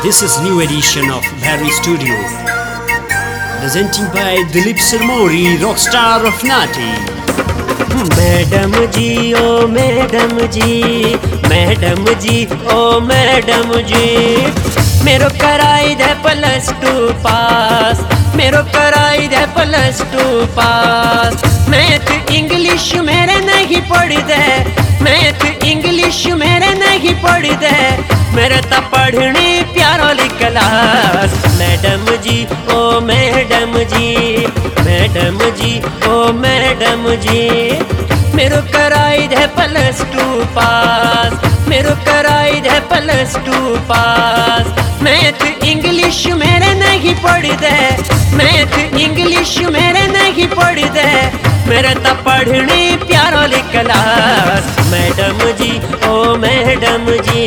This is new edition of Barry Studio, presenting by Dilip Sirmori, rockstar of Nati. Madam ji ओ madam ji, madam ji ओ madam ji, मेरो कराई दे +2 पास, मेरो कराई दे +2 पास। मैथ इंग्लिश मेरे नहीं पढ़ दे, मैथ इंग्लिश मेरे नहीं पढ़ दे, मेरे तो पढ़ने प्यारो क्लास। मैडम जी ओ मैडम जी, मैडम जी ओ मैडम जी, मेरो कराई दे +2 पास, मेरो कराई दे +2 पास। मैथ इंग्लिश मेरे नहीं पढ़ दे, मैथ इंग्लिश मेरे नहीं पढ़ दे, मेरे तो पढ़ने प्यारो क्लास। मैडम जी ओ मैडम जी।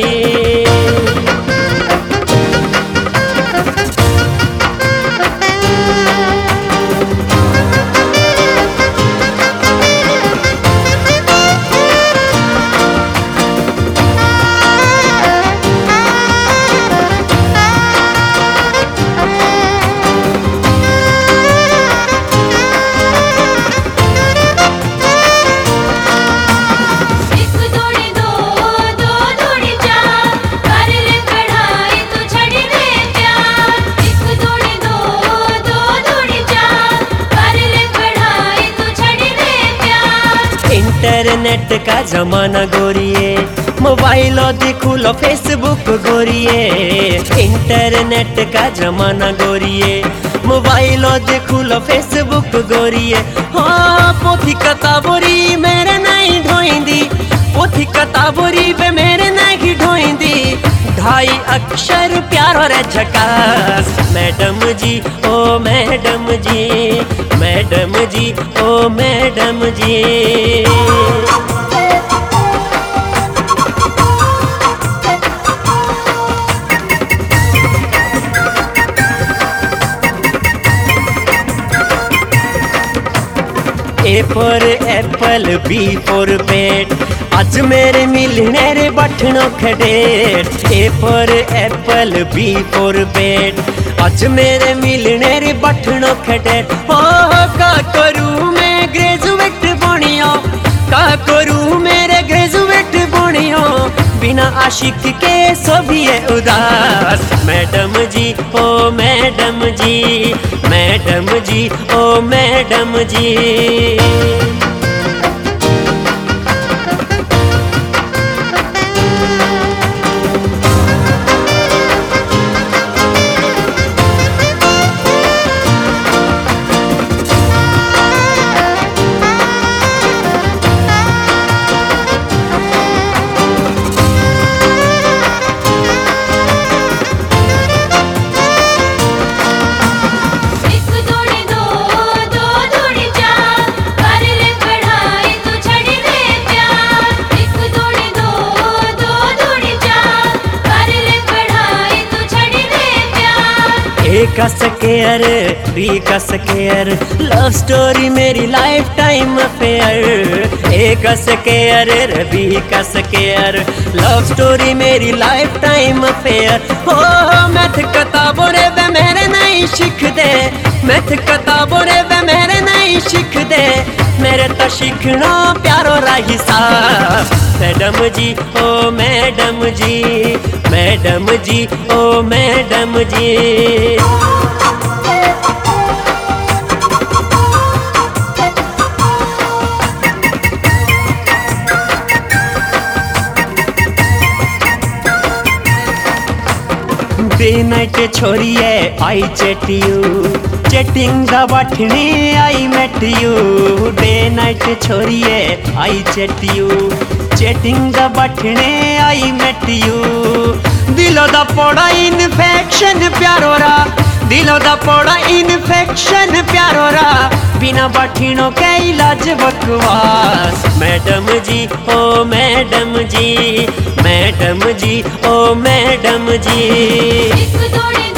इंटरनेट का जमाना गोरिए, मोबाइल देखो लो फेसबुक गोरिए। इंटरनेट का जमाना गोरिए, मोबाइल देखो लो फेसबुक गोरिए। हाँ पोथी किताबोरी मेरे नहीं ढोइंदी, पोथी किताबोरी पे मेरे नहीं ढोइंदी, ढाई अक्षर प्यारो रे झकास। मैडम जी ओ मैडम जी, मैडम जी ओ madam ji. A for apple, B for bat, आज मेरे मिलने रे बटनों खडेट। A for apple, B for bat, आज मेरे मिलने रे बटनों खडेट। हो का करूँ मैं ग्रेजुएट बनियो, का करूँ मेरे ग्रेजुएट बनियो, बिना आशिक के सभी है उदास। मैडम जी ओ मैडम जी, मैडम जी ओ मैडम जी। A का स्क्वायर, B का स्क्वायर, लव स्टोरी मेरी लाइफ टाइम अफेयर। A का स्क्वायर, B का स्क्वायर, लव स्टोरी मेरी लाइफ टाइम अफेयर। हो मैथ किताबों रे वे मेरे नहीं सीख दे, मैथ किताबों रे वे मेरे नहीं सीख दे, मेरे तो सीखना प्यारो राही सा। मैडम जी ओ मैडम जी, मैडम जी ओ मैडम जी। डे नाइट छोरिए आई चैट यू, चैटिंग दा बठने I met you. Day night छोरिए आई चैट यू, चैटिंग दा बठने आई मेट यू। दिलो दा पड़ा इन्फेक्शन प्यारो रा, दिलो दा पड़ा इन्फेक्शन प्यारो रा, बिना बठिनों के इलाज बकवास। मैडम जी ओ मैडम जी, मैडम जी ओ मैडम जी।